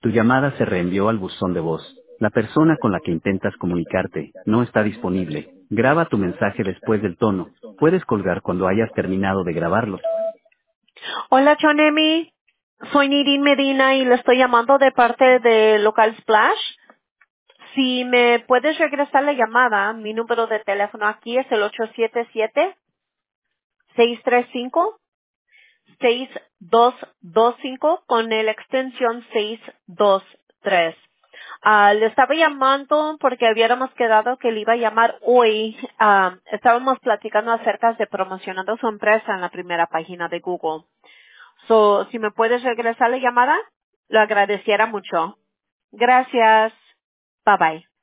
Tu llamada se reenvió al buzón de voz. La persona con la que intentas comunicarte no está disponible. Graba tu mensaje después del tono. Puedes colgar cuando hayas terminado de grabarlo. Hola, Chonemi. Soy Nirin Medina y le estoy llamando de parte de Local Splash. Si me puedes regresar la llamada, mi número de teléfono aquí es el 877-635-6225 con la extensión 623. Le estaba llamando porque habíamos quedado que le iba a llamar hoy. Estábamos platicando acerca de promocionando su empresa en la primera página de Google. Si me puedes regresar la llamada, lo agradeciera mucho. Gracias. Bye bye.